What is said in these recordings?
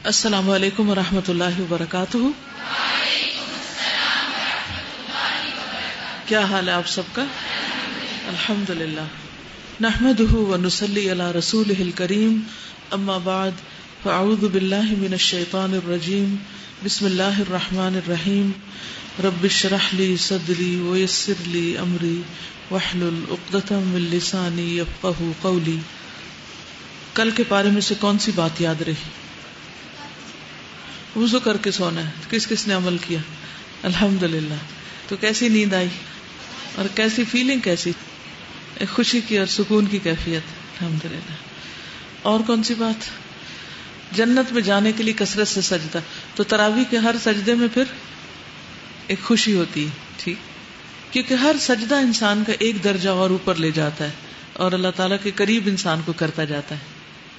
السلام علیکم ورحمۃ اللہ وبرکاتہ. کیا حال ہے آپ سب کا؟ الحمد للہ. نحمده ونصلی علی رسولہ الکریم. اما بعد فاعوذ باللہ من الشیطان الرجیم. بسم اللہ الرحمن الرحیم. رب اشرح لی صدری ویسر لی امری واحلل عقدۃ من لسانی یفقہوا قولی. کل کے پارے میں سے کون سی بات یاد رہی؟ وضو کر کے سونا ہے. کس کس نے عمل کیا؟ الحمدللہ. تو کیسی نیند آئی اور کیسی فیلنگ؟ کیسی ایک خوشی کی اور سکون کی کیفیت. الحمدللہ. اور کون سی بات؟ جنت میں جانے کے لیے کثرت سے سجدہ. تو تراویح کے ہر سجدے میں پھر ایک خوشی ہوتی ہے. ٹھیک، کیونکہ ہر سجدہ انسان کا ایک درجہ اور اوپر لے جاتا ہے اور اللہ تعالیٰ کے قریب انسان کو کرتا جاتا ہے.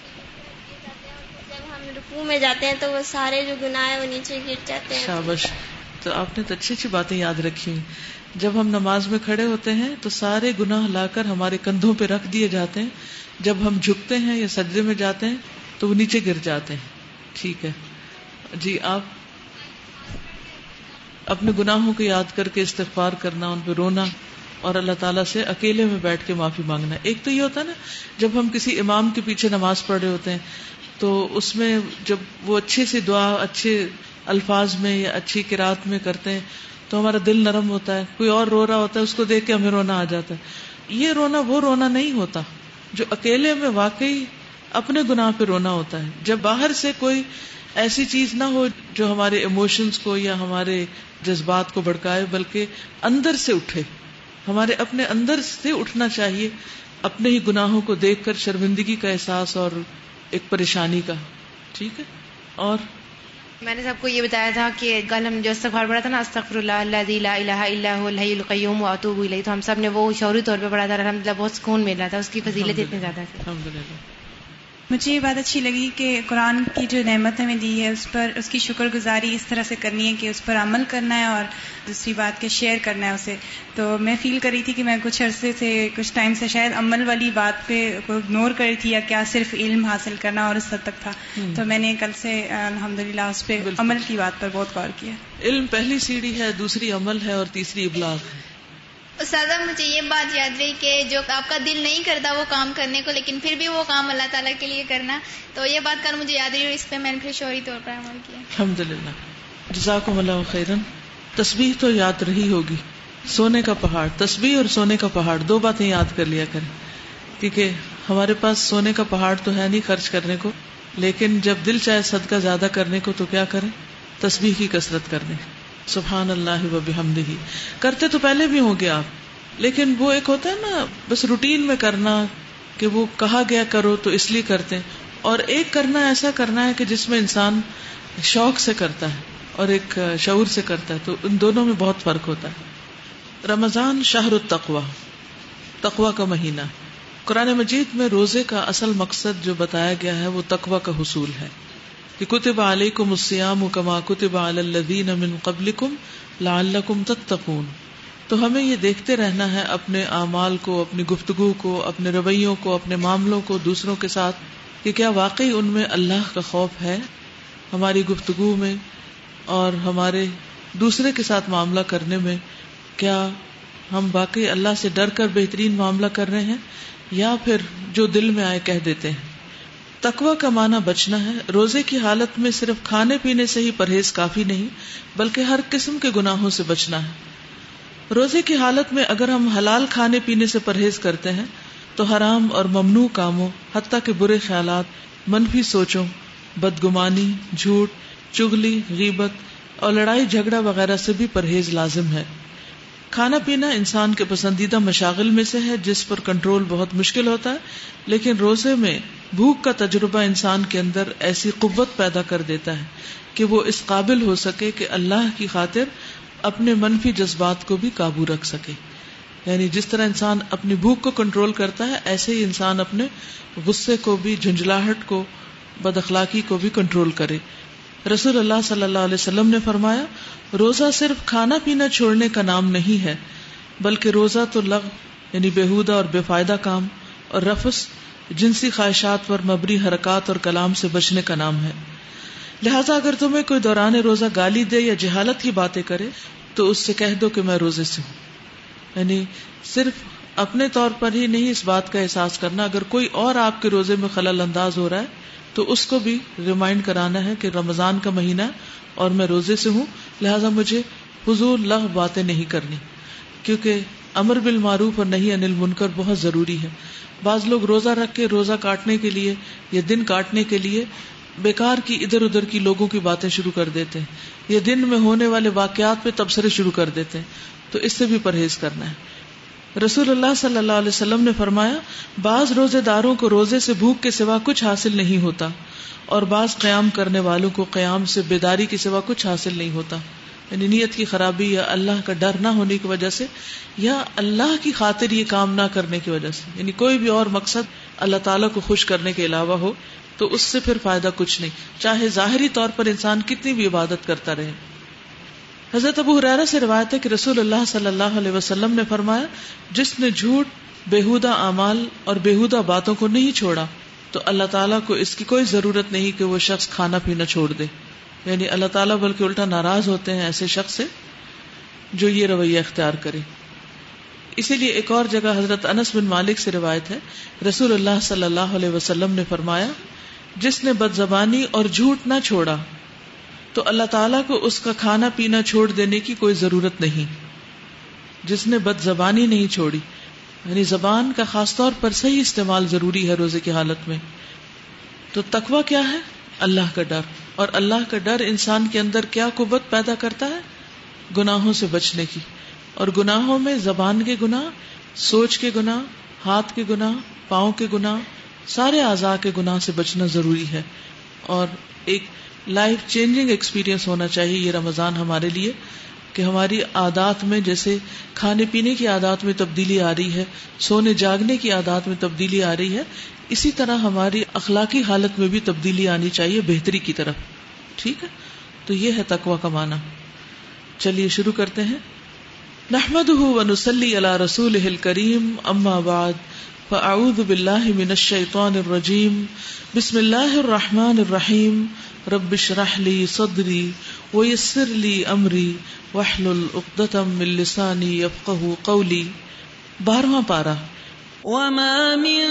میں جاتے ہیں تو وہ سارے جو گناہ ہیں وہ نیچے گر جاتے ہیں. شاباش. تو آپ نے تو اچھی اچھی باتیں یاد رکھی ہیں. جب ہم نماز میں کھڑے ہوتے ہیں تو سارے گناہ لا کر ہمارے کندھوں پہ رکھ دیے جاتے ہیں. جب ہم جھکتے ہیں یا سجدے میں جاتے ہیں تو وہ نیچے گر جاتے ہیں. ٹھیک ہے جی. آپ اپنے گناہوں کو یاد کر کے استغفار کرنا، ان پہ رونا اور اللہ تعالیٰ سے اکیلے میں بیٹھ کے معافی مانگنا. ایک تو یہ ہوتا ہے نا، جب ہم کسی امام کے پیچھے نماز پڑھ رہے ہوتے ہیں تو اس میں جب وہ اچھی سی دعا اچھے الفاظ میں یا اچھی قرات میں کرتے ہیں تو ہمارا دل نرم ہوتا ہے. کوئی اور رو رہا ہوتا ہے، اس کو دیکھ کے ہمیں رونا آ جاتا ہے. یہ رونا وہ رونا نہیں ہوتا جو اکیلے میں واقعی اپنے گناہ پہ رونا ہوتا ہے. جب باہر سے کوئی ایسی چیز نہ ہو جو ہمارے ایموشنز کو یا ہمارے جذبات کو بھڑکائے، بلکہ اندر سے اٹھے. ہمارے اپنے اندر سے اٹھنا چاہیے، اپنے ہی گناہوں کو دیکھ کر شرمندگی کا احساس اور ایک پریشانی کا. ٹھیک ہے. اور میں نے سب کو یہ بتایا تھا کہ کل ہم جو استغفار پڑھا تھا نا، استغفر اللہ الذی لا الہ الا هو الحی القیوم واتوب الیہ، تو ہم سب نے وہ شعوری طور پہ پڑھا تھا. الحمدللہ بہت سکون ملا تھا. اس کی فضیلت اتنی زیادہ تھی. الحمدللہ. مجھے یہ بات اچھی لگی کہ قرآن کی جو نعمت ہمیں دی ہے اس پر اس کی شکر گزاری اس طرح سے کرنی ہے کہ اس پر عمل کرنا ہے، اور دوسری بات کہ شیئر کرنا ہے اسے. تو میں فیل کر رہی تھی کہ میں کچھ عرصے سے کچھ ٹائم سے شاید عمل والی بات پہ اگنور کر رہی تھی، یا کیا صرف علم حاصل کرنا اور اس حد تک تھا. تو میں نے کل سے الحمدللہ اس پہ عمل کی بات پر بہت غور کیا. علم پہلی سیڑھی ہے، دوسری عمل ہے اور تیسری ابلاغ ہے. استاذہ مجھے یہ بات یاد رہی کہ جو آپ کا دل نہیں کرتا وہ کام کرنے کو، لیکن پھر بھی وہ کام اللہ تعالیٰ کے لیے کرنا، تو یہ بات کل مجھے یاد رہی اور اس پہ میں نے پھر شعوری طور پر عمل کیا. الحمدللہ. جزاکم اللہ خیرن. تسبیح تو یاد رہی ہوگی. سونے کا پہاڑ، تسبیح اور سونے کا پہاڑ، دو باتیں یاد کر لیا کریں، کیونکہ ہمارے پاس سونے کا پہاڑ تو ہے نہیں خرچ کرنے کو، لیکن جب دل چاہے صدقہ زیادہ کرنے کو تو کیا کریں؟ تسبیح کی کثرت کرنے. سبحان اللہ و بحمدہ. کرتے تو پہلے بھی ہوں گے آپ، لیکن وہ ایک ہوتا ہے نا بس روٹین میں کرنا کہ وہ کہا گیا کرو تو اس لیے کرتے ہیں، اور ایک کرنا ایسا کرنا ہے کہ جس میں انسان شوق سے کرتا ہے اور ایک شعور سے کرتا ہے. تو ان دونوں میں بہت فرق ہوتا ہے. رمضان شہر التقوی، تقوی کا مہینہ. قرآن مجید میں روزے کا اصل مقصد جو بتایا گیا ہے وہ تقوی کا حصول ہے کہ کتب علیکم الصیام کما کتب علی الذین من قبلکم لعلکم تتقون. تو ہمیں یہ دیکھتے رہنا ہے اپنے اعمال کو، اپنی گفتگو کو، اپنے رویوں کو، اپنے معاملوں کو دوسروں کے ساتھ، کہ کیا واقعی ان میں اللہ کا خوف ہے ہماری گفتگو میں اور ہمارے دوسرے کے ساتھ معاملہ کرنے میں. کیا ہم واقعی اللہ سے ڈر کر بہترین معاملہ کر رہے ہیں یا پھر جو دل میں آئے کہہ دیتے ہیں. تقوی کا معنی بچنا ہے. روزے کی حالت میں صرف کھانے پینے سے ہی پرہیز کافی نہیں، بلکہ ہر قسم کے گناہوں سے بچنا ہے. روزے کی حالت میں اگر ہم حلال کھانے پینے سے پرہیز کرتے ہیں تو حرام اور ممنوع کاموں، حتیٰ کہ برے خیالات، منفی سوچوں، بدگمانی، جھوٹ، چغلی، غیبت اور لڑائی جھگڑا وغیرہ سے بھی پرہیز لازم ہے. کھانا پینا انسان کے پسندیدہ مشاغل میں سے ہے جس پر کنٹرول بہت مشکل ہوتا ہے، لیکن روزے میں بھوک کا تجربہ انسان کے اندر ایسی قوت پیدا کر دیتا ہے کہ وہ اس قابل ہو سکے کہ اللہ کی خاطر اپنے منفی جذبات کو بھی قابو رکھ سکے. یعنی جس طرح انسان اپنی بھوک کو کنٹرول کرتا ہے، ایسے ہی انسان اپنے غصے کو بھی، جھنجھلاہٹ کو، بد اخلاقی کو بھی کنٹرول کرے. رسول اللہ صلی اللہ علیہ وسلم نے فرمایا، روزہ صرف کھانا پینا چھوڑنے کا نام نہیں ہے، بلکہ روزہ تو لغو یعنی بیہودہ اور بے فائدہ کام اور رفث جنسی خواہشات پر مبنی حرکات اور کلام سے بچنے کا نام ہے. لہٰذا اگر تمہیں کوئی دوران روزہ گالی دے یا جہالت کی باتیں کرے تو اس سے کہہ دو کہ میں روزے سے ہوں. یعنی صرف اپنے طور پر ہی نہیں اس بات کا احساس کرنا، اگر کوئی اور آپ کے روزے میں خلل انداز ہو رہا ہے تو اس کو بھی ریمائنڈ کرانا ہے کہ رمضان کا مہینہ ہے اور میں روزے سے ہوں، لہٰذا مجھے فضول لغو باتیں نہیں کرنی. کیونکہ امر بالمعروف اور نہی عن المنکر بہت ضروری ہے. بعض لوگ روزہ رکھ کے روزہ کاٹنے کے لیے یا دن کاٹنے کے لیے بیکار کی ادھر ادھر کی لوگوں کی باتیں شروع کر دیتے ہیں، یا دن میں ہونے والے واقعات پہ تبصرے شروع کر دیتے ہیں، تو اس سے بھی پرہیز کرنا ہے. رسول اللہ صلی اللہ علیہ وسلم نے فرمایا بعض روزے داروں کو روزے سے بھوک کے سوا کچھ حاصل نہیں ہوتا، اور بعض قیام کرنے والوں کو قیام سے بیداری کے سوا کچھ حاصل نہیں ہوتا. یعنی نیت کی خرابی یا اللہ کا ڈر نہ ہونے کی وجہ سے یا اللہ کی خاطر یہ کام نہ کرنے کی وجہ سے، یعنی کوئی بھی اور مقصد اللہ تعالیٰ کو خوش کرنے کے علاوہ ہو تو اس سے پھر فائدہ کچھ نہیں، چاہے ظاہری طور پر انسان کتنی بھی عبادت کرتا رہے. حضرت ابو ہریرہ سے روایت ہے کہ رسول اللہ صلی اللہ علیہ وسلم نے فرمایا جس نے جھوٹ، بیہودہ اعمال اور بیہودہ باتوں کو نہیں چھوڑا تو اللہ تعالیٰ کو اس کی کوئی ضرورت نہیں کہ وہ شخص کھانا پینا چھوڑ دے. یعنی اللہ تعالیٰ بلکہ الٹا ناراض ہوتے ہیں ایسے شخص سے جو یہ رویہ اختیار کرے. اسی لیے ایک اور جگہ حضرت انس بن مالک سے روایت ہے رسول اللہ صلی اللہ علیہ وسلم نے فرمایا جس نے بد زبانی اور جھوٹ نہ چھوڑا تو اللہ تعالیٰ کو اس کا کھانا پینا چھوڑ دینے کی کوئی ضرورت نہیں. جس نے بد زبانی نہیں چھوڑی، یعنی زبان کا خاص طور پر صحیح استعمال ضروری ہے روزے کی حالت میں. تو تقویٰ کیا ہے؟ اللہ کا ڈر. اور اللہ کا ڈر انسان کے اندر کیا قوت پیدا کرتا ہے؟ گناہوں سے بچنے کی. اور گناہوں میں زبان کے گناہ، سوچ کے گناہ، ہاتھ کے گناہ، پاؤں کے گناہ، سارے اعضاء کے گناہ سے بچنا ضروری ہے. اور ایک لائف چینجنگ ایکسپیرینس ہونا چاہیے یہ رمضان ہمارے لیے کہ ہماری عادات میں جیسے کھانے پینے کی عادات میں تبدیلی آ رہی ہے، سونے جاگنے کی عادات میں تبدیلی آ رہی ہے، اسی طرح ہماری اخلاقی حالت میں بھی تبدیلی آنی چاہیے بہتری کی طرف. ٹھیک ہے، تو یہ ہے تقویٰ کا معنی. چلیے شروع کرتے ہیں. نحمده ونصلی علی رسولہ الکریم، اما بعد فاعوذ باللہ من الشیطان الرجیم. بسم اللہ الرحمن الرحیم. رب اشرح لی صدری ویسر لی امری واحلل عقدۃ من لسانی یفقہوا قولی. 12واں پارہ. وما من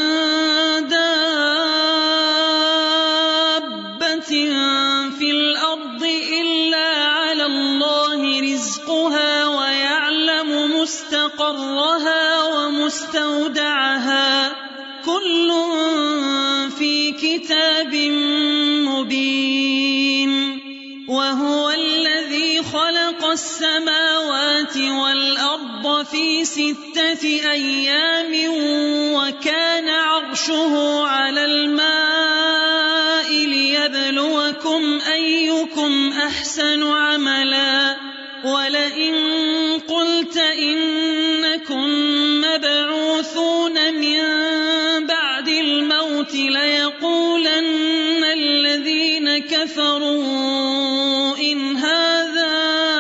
دابة في الأرض إلا على الله رزقها ويعلم مستقرها ومستودعها كل في كتاب مبين. وهو الذي خلق السماوات والأرض في 6 أيام وكان عرشه على الماء ليبلوكم أيكم أحسن عملا. ولئن قلت إنكم مبعوثون من بعد الموت ليقولن الذين كفروا إن هذا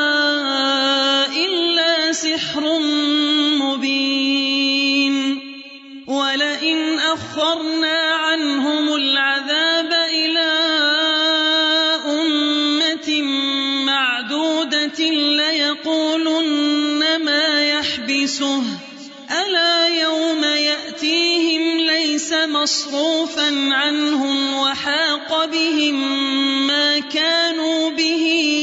إلا سحر مبين. ولئن أخرنا عنهم العذاب إلى أمة معدودة ليقولن ما يحبسه ألا يوم يأتيهم ليس مصروفا عنهم وحاق بهم ما كانوا به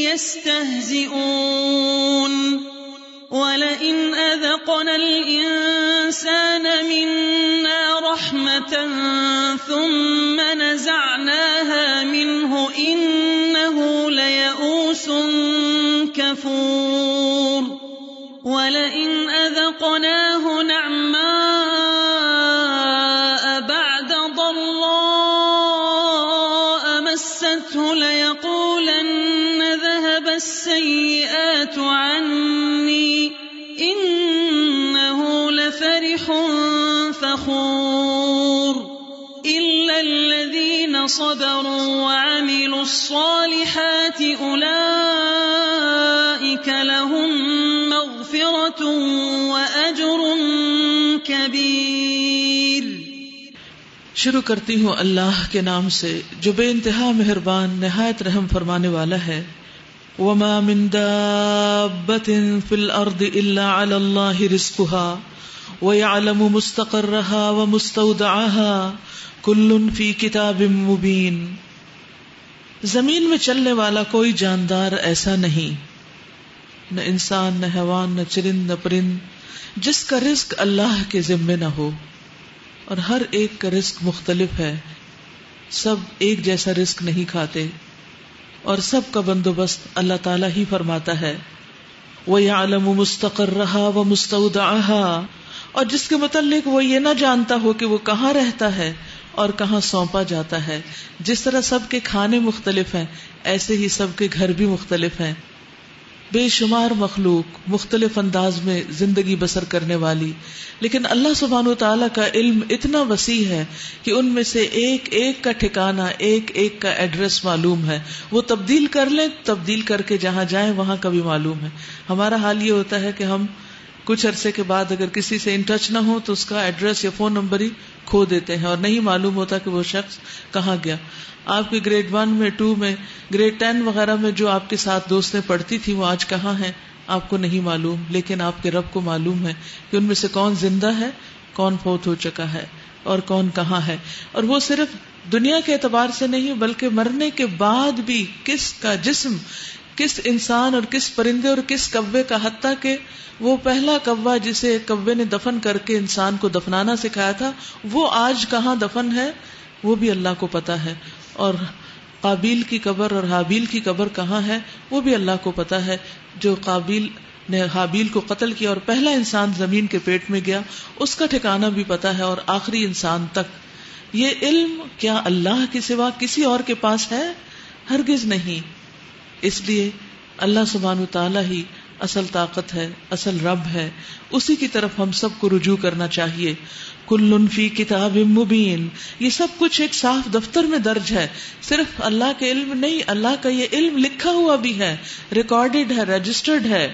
يستهزئون. ولئن أذقنا الإنسان منا رحمة ثم نزعناها منه إنه ليئوس كفور. ولئن أذقناه نعماء بعد ضراء مسته ليقولن ذهب السيئات عني إنه لفرح فخور. إلا الذين صبروا وعملوا الصالحات أولئك لهم مغفرة وأجر كبير. شروع کرتی ہوں اللہ کے نام سے جو بے انتہا مہربان نہایت رحم فرمانے والا ہے. وما من دابة في الأرض إلا على الله رزقها ويعلم مستقرها ومستودعها كل في كتاب مبين. زمین میں چلنے والا کوئی جاندار ایسا نہیں، نہ انسان، نہ حیوان، نہ چرند، نہ پرند جس کا رزق اللہ کے ذمے نہ ہو، اور ہر ایک کا رزق مختلف ہے. سب ایک جیسا رزق نہیں کھاتے، اور سب کا بندوبست اللہ تعالیٰ ہی فرماتا ہے. وَيَعْلَمُ مُسْتَقَرَّهَا وَمُسْتَوْدَعَهَا، اور جس کے متعلق وہ یہ نہ جانتا ہو کہ وہ کہاں رہتا ہے اور کہاں سونپا جاتا ہے. جس طرح سب کے کھانے مختلف ہیں، ایسے ہی سب کے گھر بھی مختلف ہیں. بے شمار مخلوق مختلف انداز میں زندگی بسر کرنے والی، لیکن اللہ سبحانہ و تعالیٰ کا علم اتنا وسیع ہے کہ ان میں سے ایک ایک کا ٹھکانہ، ایک ایک کا ایڈریس معلوم ہے. وہ تبدیل کر لیں، تبدیل کر کے جہاں جائیں وہاں کا بھی معلوم ہے. ہمارا حال یہ ہوتا ہے کہ ہم کچھ عرصے کے بعد اگر کسی سے ان ٹچ نہ ہو تو اس کا ایڈریس یا فون نمبر ہی کھو دیتے ہیں، اور نہیں معلوم ہوتا کہ وہ شخص کہاں گیا. آپ کے گریڈ 1 میں، 2 میں، گریڈ 10 وغیرہ میں جو آپ کے ساتھ دوستیں پڑھتی تھی وہ آج کہاں ہیں آپ کو نہیں معلوم، لیکن آپ کے رب کو معلوم ہے کہ ان میں سے کون زندہ ہے، کون فوت ہو چکا ہے، اور کون کہاں ہے. اور وہ صرف دنیا کے اعتبار سے نہیں بلکہ مرنے کے بعد بھی کس کا جسم، کس انسان اور کس پرندے اور کس کوے کا، حتیٰ کہ وہ پہلا کوہ جسے کوے نے دفن کر کے انسان کو دفنانا سکھایا تھا وہ آج کہاں دفن ہے وہ بھی اللہ کو پتا ہے. اور قابیل کی قبر اور حابیل کی قبر کہاں ہے وہ بھی اللہ کو پتا ہے. جو قابیل نے حابیل کو قتل کیا اور پہلا انسان زمین کے پیٹ میں گیا اس کا ٹھکانہ بھی پتا ہے، اور آخری انسان تک. یہ علم کیا اللہ کے سوا کسی اور کے پاس ہے؟ ہرگز نہیں. اس لیے اللہ سبحانہ تعالیٰ ہی اصل طاقت ہے، اصل رب ہے، اسی کی طرف ہم سب کو رجوع کرنا چاہیے. کل فی کتاب مبین، یہ سب کچھ ایک صاف دفتر میں درج ہے. صرف اللہ کے علم نہیں، اللہ کا یہ علم لکھا ہوا بھی ہے، ریکارڈڈ ہے، رجسٹرڈ ہے.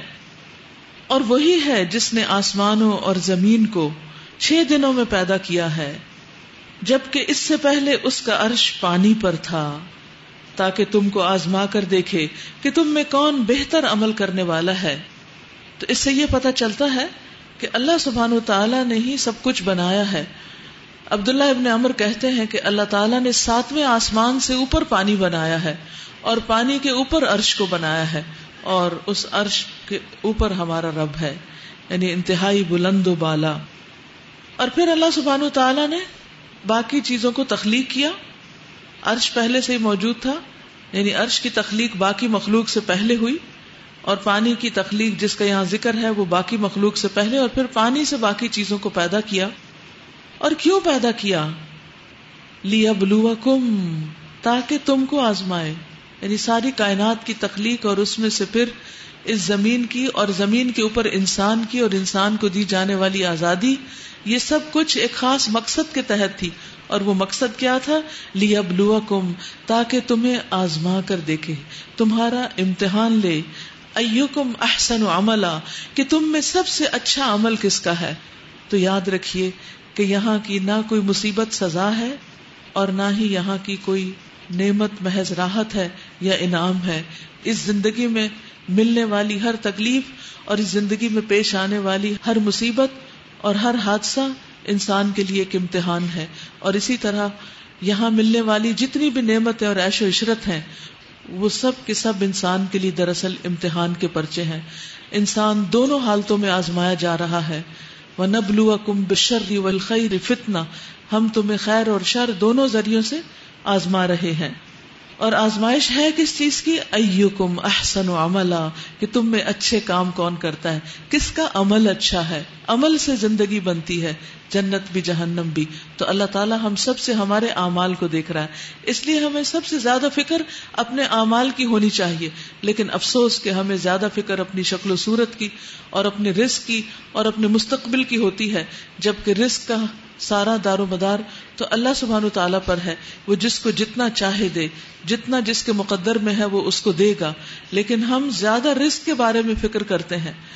اور وہی ہے جس نے آسمانوں اور زمین کو 6 دنوں میں پیدا کیا ہے، جبکہ اس سے پہلے اس کا عرش پانی پر تھا، تاکہ تم کو آزما کر دیکھے کہ تم میں کون بہتر عمل کرنے والا ہے. تو اس سے یہ پتہ چلتا ہے کہ اللہ سبحانہ وتعالیٰ نے ہی سب کچھ بنایا ہے. عبداللہ ابن عمر کہتے ہیں کہ اللہ تعالیٰ نے 7ویں آسمان سے اوپر پانی بنایا ہے، اور پانی کے اوپر عرش کو بنایا ہے، اور اس عرش کے اوپر ہمارا رب ہے، یعنی انتہائی بلند و بالا. اور پھر اللہ سبحانہ وتعالیٰ نے باقی چیزوں کو تخلیق کیا. عرش پہلے سے ہی موجود تھا، یعنی عرش کی تخلیق باقی مخلوق سے پہلے ہوئی، اور پانی کی تخلیق جس کا یہاں ذکر ہے وہ باقی مخلوق سے پہلے، اور پھر پانی سے باقی چیزوں کو پیدا کیا. اور کیوں پیدا کیا؟ لِيَبْلُوَكُمْ، تاکہ تم کو آزمائے. یعنی ساری کائنات کی تخلیق اور اس میں سے پھر اس زمین کی اور زمین کے اوپر انسان کی اور انسان کو دی جانے والی آزادی، یہ سب کچھ ایک خاص مقصد کے تحت تھی. اور وہ مقصد کیا تھا؟ لِيَبْلُوَكُمْ، تاکہ تمہیں آزما کر دیکھے، تمہارا امتحان لے. ایکم احسن عملا، کہ تم میں سب سے اچھا عمل کس کا ہے. تو یاد رکھیے کہ یہاں کی نہ کوئی مصیبت سزا ہے، اور نہ ہی یہاں کی کوئی نعمت محض راحت ہے یا انعام ہے. اس زندگی میں ملنے والی ہر تکلیف اور اس زندگی میں پیش آنے والی ہر مصیبت اور ہر حادثہ انسان کے لیے ایک امتحان ہے. اور اسی طرح یہاں ملنے والی جتنی بھی نعمتیں اور عیش و عشرت ہیں وہ سب کے سب انسان کے لیے دراصل امتحان کے پرچے ہیں. انسان دونوں حالتوں میں آزمایا جا رہا ہے. وَنَبْلُوَكُمْ بِالشَّرِّ وَالْخَيْرِ فِتْنَةً، ہم تمہیں خیر اور شر دونوں ذریعوں سے آزما رہے ہیں. اور آزمائش ہے کس چیز کی؟ ایکم احسن عملا، کہ تم میں اچھے کام کون کرتا ہے، کس کا عمل اچھا ہے. عمل سے زندگی بنتی ہے، جنت بھی جہنم بھی. تو اللہ تعالیٰ ہم سب سے ہمارے اعمال کو دیکھ رہا ہے، اس لیے ہمیں سب سے زیادہ فکر اپنے اعمال کی ہونی چاہیے. لیکن افسوس کہ ہمیں زیادہ فکر اپنی شکل و صورت کی اور اپنے رزق کی اور اپنے مستقبل کی ہوتی ہے، جبکہ رزق کا سارا دار و مدار تو اللہ سبحانہ و تعالیٰ پر ہے. وہ جس کو جتنا چاہے دے، جتنا جس کے مقدر میں ہے وہ اس کو دے گا. لیکن ہم زیادہ رزق کے بارے میں فکر کرتے ہیں.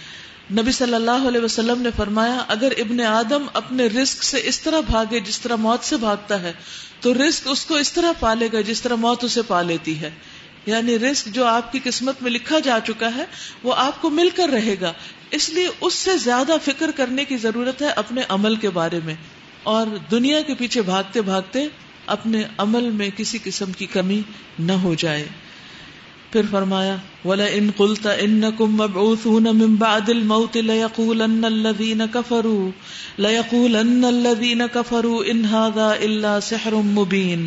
نبی صلی اللہ علیہ وسلم نے فرمایا اگر ابن آدم اپنے رزق سے اس طرح بھاگے جس طرح موت سے بھاگتا ہے تو رزق اس کو اس طرح پالے گا جس طرح موت اسے پا لیتی ہے. یعنی رزق جو آپ کی قسمت میں لکھا جا چکا ہے وہ آپ کو مل کر رہے گا. اس لیے اس سے زیادہ فکر کرنے کی ضرورت ہے اپنے عمل کے بارے میں, اور دنیا کے پیچھے بھاگتے بھاگتے اپنے عمل میں کسی قسم کی کمی نہ ہو جائے. پھر فرمایا وَلَئِن قُلْتَ إِنَّكُمْ مَبْعُوثُونَ مِن بَعْدِ الْمَوْتِ لَيَقُولَنَّ الَّذِينَ كَفَرُوا إِنْ هَذَا إِلَّا سِحْرٌ مُبِينٌ.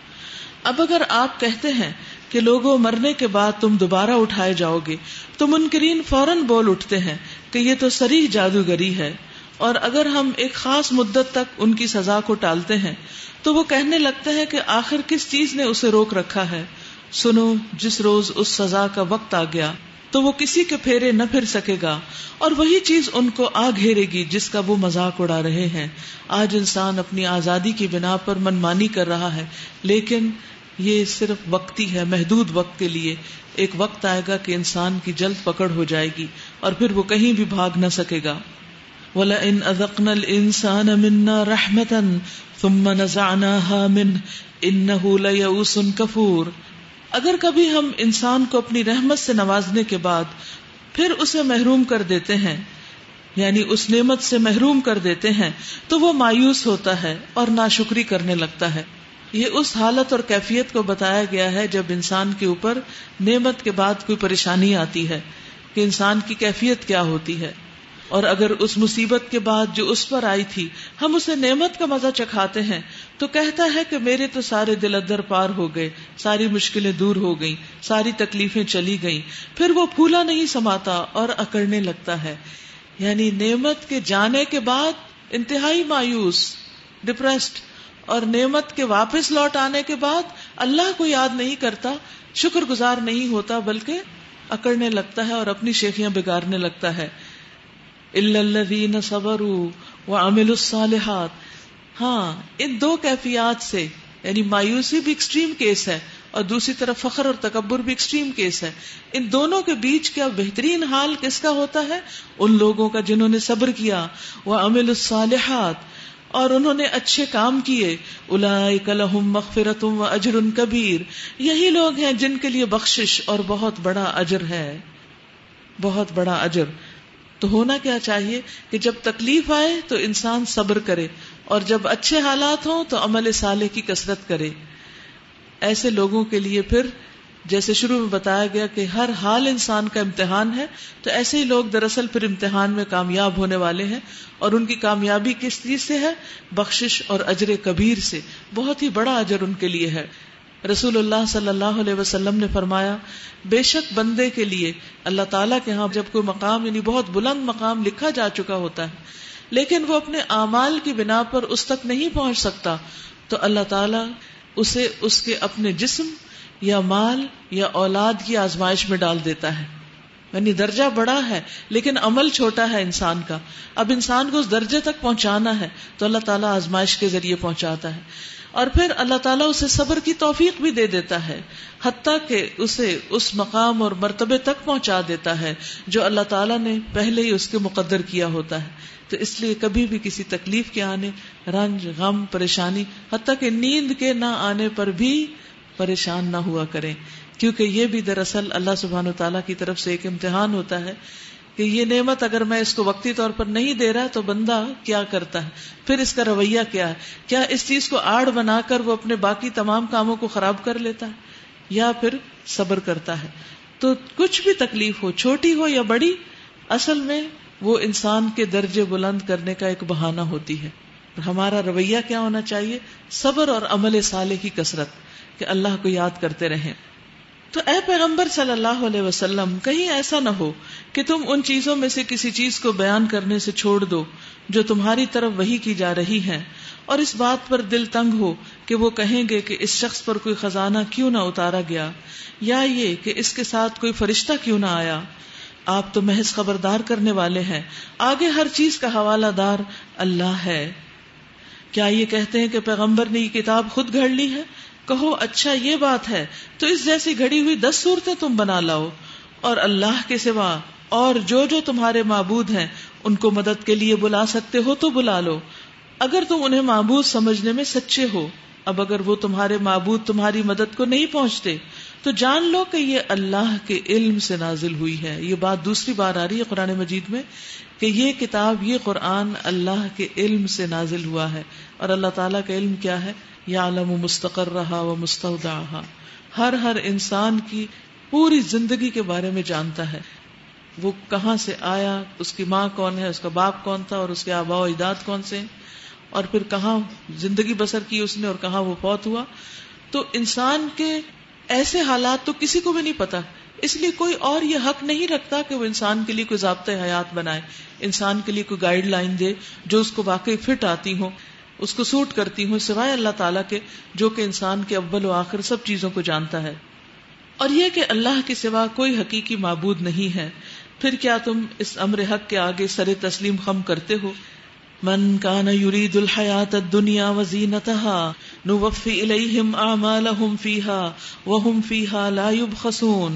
اب اگر آپ کہتے ہیں کہ لوگوں مرنے کے بعد تم دوبارہ اٹھائے جاؤ گے تو منکرین فوراً بول اٹھتے ہیں کہ یہ تو صریح جادوگری ہے, اور اگر ہم ایک خاص مدت تک ان کی سزا کو ٹالتے ہیں تو وہ کہنے لگتے ہیں کہ آخر کس چیز نے اسے روک رکھا ہے. سنو جس روز اس سزا کا وقت آ گیا تو وہ کسی کے پھیرے نہ پھر سکے گا, اور وہی چیز ان کو آ گھیرے گی جس کا وہ مذاق اڑا رہے ہیں. آج انسان اپنی آزادی کی بنا پر منمانی کر رہا ہے, لیکن یہ صرف وقتی ہے, محدود وقت کے لیے. ایک وقت آئے گا کہ انسان کی جلد پکڑ ہو جائے گی اور پھر وہ کہیں بھی بھاگ نہ سکے گا. وَلَئِنْ أَذَقْنَا الْإِنسَانَ مِنَّا رَحْمَةً ثُمَّ نَزَعْنَاهَا مِنْهُ إِنَّهُ لَيَئُوسٌ كَفُورٌ. اگر کبھی ہم انسان کو اپنی رحمت سے نوازنے کے بعد پھر اسے محروم کر دیتے ہیں, یعنی اس نعمت سے محروم کر دیتے ہیں, تو وہ مایوس ہوتا ہے اور ناشکری کرنے لگتا ہے. یہ اس حالت اور کیفیت کو بتایا گیا ہے جب انسان کے اوپر نعمت کے بعد کوئی پریشانی آتی ہے کہ انسان کی کیفیت کیا ہوتی ہے. اور اگر اس مصیبت کے بعد جو اس پر آئی تھی ہم اسے نعمت کا مزہ چکھاتے ہیں تو کہتا ہے کہ میرے تو سارے دل ادر پار ہو گئے, ساری مشکلیں دور ہو گئیں, ساری تکلیفیں چلی گئیں. پھر وہ پھولا نہیں سماتا اور اکڑنے لگتا ہے. یعنی نعمت کے جانے کے بعد انتہائی مایوس, ڈپریسڈ, اور نعمت کے واپس لوٹ آنے کے بعد اللہ کو یاد نہیں کرتا, شکر گزار نہیں ہوتا, بلکہ اکڑنے لگتا ہے اور اپنی شیخیاں بگاڑنے لگتا ہے. إِلَّا الَّذِينَ صَبَرُوا وَعَمِلُوا الصَّالِحَاتِ. ہاں, ان دو کیفیات سے, یعنی مایوسی بھی ایکسٹریم کیس ہے اور دوسری طرف فخر اور تکبر بھی ایکسٹریم کیس ہے. ان دونوں کے بیچ کیا بہترین حال کس کا ہوتا ہے؟ ان لوگوں کا جنہوں نے صبر کیا, وَعَمِلُوا الصَّالِحَاتِ, اور انہوں نے اچھے کام کیے. أُولَئِكَ لَهُم مَغْفِرَةٌ وَأَجْرٌ كَبِيرٌ. یہی لوگ ہیں جن کے لیے بخشش اور بہت بڑا اجر ہے, بہت بڑا اجر. تو ہونا کیا چاہیے کہ جب تکلیف آئے تو انسان صبر کرے, اور جب اچھے حالات ہوں تو عمل صالح کی کثرت کرے. ایسے لوگوں کے لیے پھر جیسے شروع میں بتایا گیا کہ ہر حال انسان کا امتحان ہے, تو ایسے ہی لوگ دراصل پھر امتحان میں کامیاب ہونے والے ہیں, اور ان کی کامیابی کس چیز سے ہے؟ بخشش اور اجر کبیر سے. بہت ہی بڑا اجر ان کے لیے ہے. رسول اللہ صلی اللہ علیہ وسلم نے فرمایا بے شک بندے کے لیے اللہ تعالیٰ کے ہاں جب کوئی مقام, یعنی بہت بلند مقام لکھا جا چکا ہوتا ہے, لیکن وہ اپنے اعمال کی بنا پر اس تک نہیں پہنچ سکتا, تو اللہ تعالیٰ اسے اس کے اپنے جسم یا مال یا اولاد کی آزمائش میں ڈال دیتا ہے. یعنی درجہ بڑا ہے لیکن عمل چھوٹا ہے انسان کا. اب انسان کو اس درجے تک پہنچانا ہے تو اللہ تعالیٰ آزمائش کے ذریعے پہنچاتا ہے, اور پھر اللہ تعالیٰ اسے صبر کی توفیق بھی دے دیتا ہے, حتیٰ کہ اسے اس مقام اور مرتبے تک پہنچا دیتا ہے جو اللہ تعالیٰ نے پہلے ہی اس کے مقدر کیا ہوتا ہے. تو اس لیے کبھی بھی کسی تکلیف کے آنے, رنج, غم, پریشانی, حتیٰ کہ نیند کے نہ آنے پر بھی پریشان نہ ہوا کریں, کیونکہ یہ بھی دراصل اللہ سبحانہ و تعالیٰ کی طرف سے ایک امتحان ہوتا ہے کہ یہ نعمت اگر میں اس کو وقتی طور پر نہیں دے رہا تو بندہ کیا کرتا ہے, پھر اس کا رویہ کیا ہے, کیا اس چیز کو آڑ بنا کر وہ اپنے باقی تمام کاموں کو خراب کر لیتا ہے یا پھر صبر کرتا ہے. تو کچھ بھی تکلیف ہو, چھوٹی ہو یا بڑی, اصل میں وہ انسان کے درجے بلند کرنے کا ایک بہانہ ہوتی ہے. ہمارا رویہ کیا ہونا چاہیے؟ صبر اور عمل صالح کی کثرت, کہ اللہ کو یاد کرتے رہیں. تو اے پیغمبر صلی اللہ علیہ وسلم, کہیں ایسا نہ ہو کہ تم ان چیزوں میں سے کسی چیز کو بیان کرنے سے چھوڑ دو جو تمہاری طرف وحی کی جا رہی ہیں, اور اس بات پر دل تنگ ہو کہ وہ کہیں گے کہ اس شخص پر کوئی خزانہ کیوں نہ اتارا گیا, یا یہ کہ اس کے ساتھ کوئی فرشتہ کیوں نہ آیا. آپ تو محض خبردار کرنے والے ہیں, آگے ہر چیز کا حوالہ دار اللہ ہے. کیا یہ کہتے ہیں کہ پیغمبر نے یہ کتاب خود گھڑ لی ہے؟ کہو اچھا یہ بات ہے تو اس جیسی گھڑی ہوئی 10 صورتیں تم بنا لاؤ, اور اللہ کے سوا اور جو تمہارے معبود ہیں ان کو مدد کے لیے بلا سکتے ہو تو بلا لو اگر تم انہیں معبود سمجھنے میں سچے ہو. اب اگر وہ تمہارے معبود تمہاری مدد کو نہیں پہنچتے تو جان لو کہ یہ اللہ کے علم سے نازل ہوئی ہے. یہ بات دوسری بار آ رہی ہے قرآن مجید میں کہ یہ کتاب، یہ قرآن اللہ کے علم سے نازل ہوا ہے. اور اللہ تعالیٰ کا علم کیا ہے؟ یعلم مستقرہا و مستودعہا، ہر انسان کی پوری زندگی کے بارے میں جانتا ہے. وہ کہاں سے آیا، اس کی ماں کون ہے، اس کا باپ کون تھا، اور اس کے آباء و اجداد کون سے، اور پھر کہاں زندگی بسر کی اس نے اور کہاں وہ فوت ہوا. تو انسان کے ایسے حالات تو کسی کو بھی نہیں پتا، اس لیے کوئی اور یہ حق نہیں رکھتا کہ وہ انسان کے لیے کوئی ضابطۂ حیات بنائے، انسان کے لیے کوئی گائیڈ لائن دے جو اس کو واقعی فٹ آتی ہوں، اس کو سوٹ کرتی ہوں، سوائے اللہ تعالیٰ کے جو کہ انسان کے اول و آخر سب چیزوں کو جانتا ہے. اور یہ کہ اللہ کے سوا کوئی حقیقی معبود نہیں ہے، پھر کیا تم اس امر حق کے آگے سر تسلیم خم کرتے ہو؟ من کان یرید الحیات الدنیا وزینتها نوفی الیہم اعمالہم فیہا وہم فیہا لا یبخسون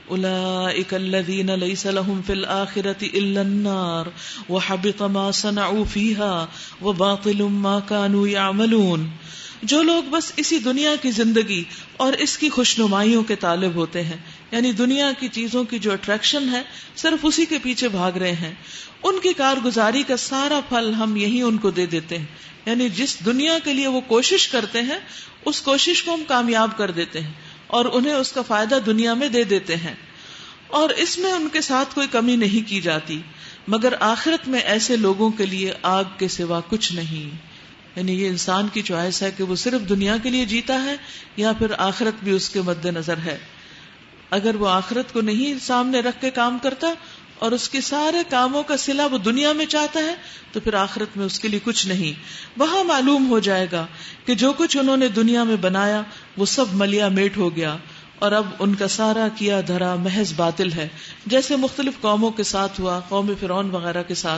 اولئک الذین لیس لہم فی الآخرۃ الا النار وحبط ما صنعوا فیہا وباطل ما کانوا یعملون. جو لوگ بس اسی دنیا کی زندگی اور اس کی خوشنمائیوں کے طالب ہوتے ہیں، یعنی دنیا کی چیزوں کی جو اٹریکشن ہے صرف اسی کے پیچھے بھاگ رہے ہیں، ان کی کارگزاری کا سارا پھل ہم یہی ان کو دے دیتے ہیں. یعنی جس دنیا کے لیے وہ کوشش کرتے ہیں اس کوشش کو ہم کامیاب کر دیتے ہیں اور انہیں اس کا فائدہ دنیا میں دے دیتے ہیں، اور اس میں ان کے ساتھ کوئی کمی نہیں کی جاتی. مگر آخرت میں ایسے لوگوں کے لیے آگ کے سوا کچھ نہیں. یعنی یہ انسان کی چوائس ہے کہ وہ صرف دنیا کے لیے جیتا ہے یا پھر آخرت بھی اس کے مد نظر ہے. اگر وہ آخرت کو نہیں سامنے رکھ کے کام کرتا اور اس کے سارے کاموں کا صلہ وہ دنیا میں چاہتا ہے تو پھر آخرت میں اس کے لیے کچھ نہیں. وہاں معلوم ہو جائے گا کہ جو کچھ انہوں نے دنیا میں بنایا وہ سب ملیا میٹ ہو گیا اور اب ان کا سارا کیا دھرا محض باطل ہے، جیسے مختلف قوموں کے ساتھ ہوا، قوم فرعون وغیرہ کے ساتھ.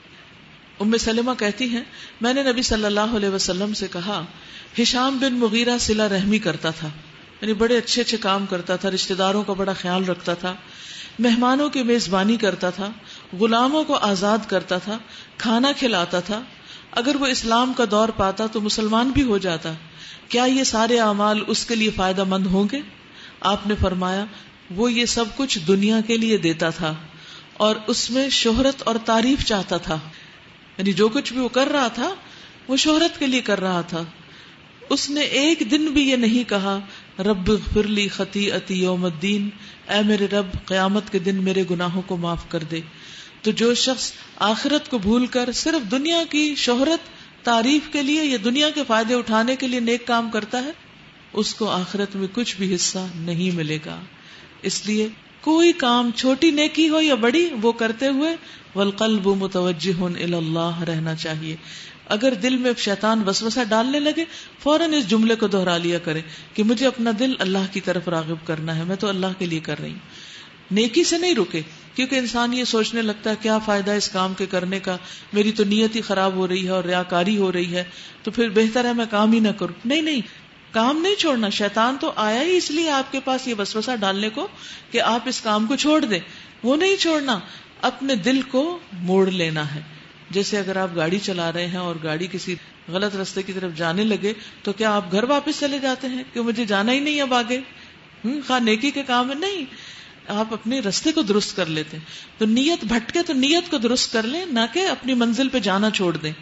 ام سلمہ کہتی ہیں میں نے نبی صلی اللہ علیہ وسلم سے کہا ہشام بن مغیرہ صلہ رحمی کرتا تھا، یعنی بڑے اچھے کام کرتا تھا، رشتہ داروں کا بڑا خیال رکھتا تھا، مہمانوں کی میزبانی کرتا تھا، غلاموں کو آزاد کرتا تھا، کھانا کھلاتا تھا. اگر وہ اسلام کا دور پاتا تو مسلمان بھی ہو جاتا. کیا یہ سارے اعمال اس کے لیے فائدہ مند ہوں گے؟ آپ نے فرمایا وہ یہ سب کچھ دنیا کے لیے دیتا تھا اور اس میں شہرت اور تعریف چاہتا تھا. یعنی جو کچھ بھی وہ کر رہا تھا وہ شہرت کے لیے کر رہا تھا. اس نے ایک دن بھی یہ نہیں کہا رب اغفر لی خطیئتی یوم الدین، اے میرے رب قیامت کے دن میرے گناہوں کو معاف کر دے. تو جو شخص آخرت کو بھول کر صرف دنیا کی شہرت تعریف کے لیے یا دنیا کے فائدے اٹھانے کے لیے نیک کام کرتا ہے اس کو آخرت میں کچھ بھی حصہ نہیں ملے گا. اس لیے کوئی کام چھوٹی نیکی ہو یا بڑی وہ کرتے ہوئے والقلب متوجہ الی اللہ رہنا چاہیے. اگر دل میں شیطان وسوسہ ڈالنے لگے فوراً اس جملے کو دہرا لیا کرے کہ مجھے اپنا دل اللہ کی طرف راغب کرنا ہے، میں تو اللہ کے لیے کر رہی ہوں. نیکی سے نہیں رکے، کیونکہ انسان یہ سوچنے لگتا ہے کیا فائدہ اس کام کے کرنے کا، میری تو نیت ہی خراب ہو رہی ہے اور ریاکاری ہو رہی ہے تو پھر بہتر ہے میں کام ہی نہ کروں. نہیں، کام نہیں چھوڑنا. شیطان تو آیا ہی اس لیے آپ کے پاس یہ وسوسہ ڈالنے کو کہ آپ اس کام کو چھوڑ دیں. وہ نہیں چھوڑنا، اپنے دل کو موڑ لینا ہے. جیسے اگر آپ گاڑی چلا رہے ہیں اور گاڑی کسی غلط راستے کی طرف جانے لگے تو کیا آپ گھر واپس چلے جاتے ہیں کہ مجھے جانا ہی نہیں اب آگے، خواہ نیکی کے کام ہے؟ نہیں، آپ اپنے راستے کو درست کر لیتے ہیں. تو نیت بھٹکے تو نیت کو درست کر لیں، نہ کہ اپنی منزل پہ جانا چھوڑ دیں.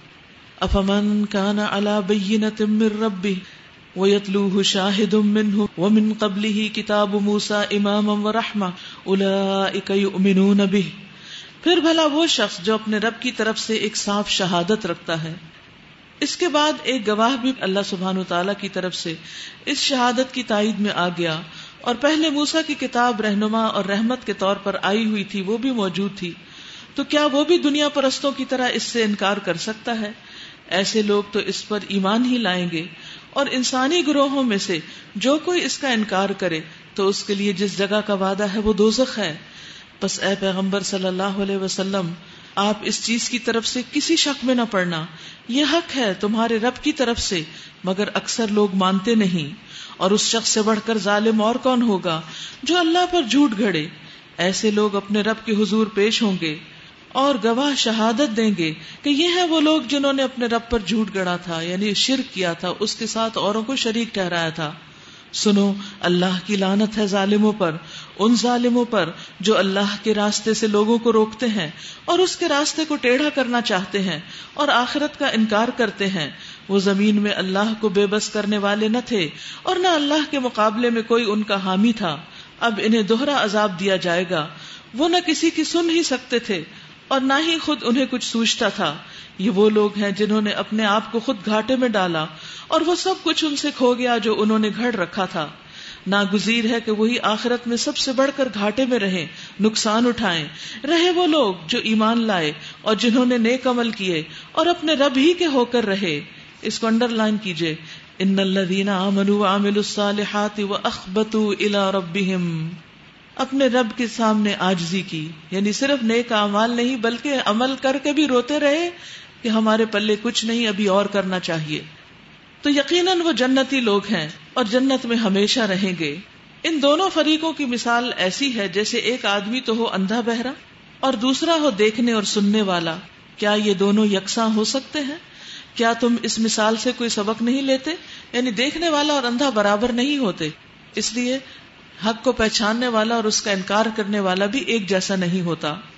افمن کان علی بینۃ من ربہ وَيَتْلُوهُ شَاهِدٌ مِّنْهُ وَمِن قَبْلِهِ كِتَابُ مُوسَىٰ إِمَامًا وَرَحْمَةً أُولَٰئِكَ يُؤْمِنُونَ بِهِ. پھر بھلا وہ شخص جو اپنے رب کی طرف سے ایک صاف شہادت رکھتا ہے، اس کے بعد ایک گواہ بھی اللہ سبحانہ وتعالیٰ کی طرف سے اس شہادت کی تائید میں آ گیا، اور پہلے موسیٰ کی کتاب رہنما اور رحمت کے طور پر آئی ہوئی تھی وہ بھی موجود تھی، تو کیا وہ بھی دنیا پرستوں کی طرح اس سے انکار کر سکتا ہے؟ ایسے لوگ تو اس پر ایمان ہی لائیں گے. اور انسانی گروہوں میں سے جو کوئی اس کا انکار کرے تو اس کے لیے جس جگہ کا وعدہ ہے وہ دوزخ ہے. بس اے پیغمبر صلی اللہ علیہ وسلم، آپ اس چیز کی طرف سے کسی شک میں نہ پڑنا، یہ حق ہے تمہارے رب کی طرف سے، مگر اکثر لوگ مانتے نہیں. اور اس شخص سے بڑھ کر ظالم اور کون ہوگا جو اللہ پر جھوٹ گھڑے. ایسے لوگ اپنے رب کے حضور پیش ہوں گے اور گواہ شہادت دیں گے کہ یہ ہیں وہ لوگ جنہوں نے اپنے رب پر جھوٹ گڑا تھا، یعنی شرک کیا تھا، اس کے ساتھ اوروں کو شریک ٹھہرایا تھا. سنو اللہ کی لعنت ہے ظالموں پر، ان ظالموں پر جو اللہ کے راستے سے لوگوں کو روکتے ہیں اور اس کے راستے کو ٹیڑھا کرنا چاہتے ہیں اور آخرت کا انکار کرتے ہیں. وہ زمین میں اللہ کو بے بس کرنے والے نہ تھے اور نہ اللہ کے مقابلے میں کوئی ان کا حامی تھا. اب انہیں دوہرا عذاب دیا جائے گا. وہ نہ کسی کی سن ہی سکتے تھے اور نہ ہی خود انہیں کچھ سوچتا تھا. یہ وہ لوگ ہیں جنہوں نے اپنے آپ کو خود گھاٹے میں ڈالا اور وہ سب کچھ ان سے کھو گیا جو انہوں نے گھڑ رکھا تھا. ناگزیر ہے کہ وہی آخرت میں سب سے بڑھ کر گھاٹے میں رہیں، نقصان اٹھائیں. رہے وہ لوگ جو ایمان لائے اور جنہوں نے نیک عمل کیے اور اپنے رب ہی کے ہو کر رہے. اس کو انڈر لائن کیجئے، ان الذین آمنوا وعملوا الصالحات واخبتوا الی ربہم. اپنے رب کے سامنے عاجزی کی، یعنی صرف نیک اعمال نہیں بلکہ عمل کر کے بھی روتے رہے کہ ہمارے پلے کچھ نہیں، ابھی اور کرنا چاہیے. تو یقیناً وہ جنتی لوگ ہیں اور جنت میں ہمیشہ رہیں گے. ان دونوں فریقوں کی مثال ایسی ہے جیسے ایک آدمی تو ہو اندھا بہرا اور دوسرا ہو دیکھنے اور سننے والا. کیا یہ دونوں یکساں ہو سکتے ہیں؟ کیا تم اس مثال سے کوئی سبق نہیں لیتے؟ یعنی دیکھنے والا اور اندھا برابر نہیں ہوتے، اس لیے حق کو پہچاننے والا اور اس کا انکار کرنے والا بھی ایک جیسا نہیں ہوتا.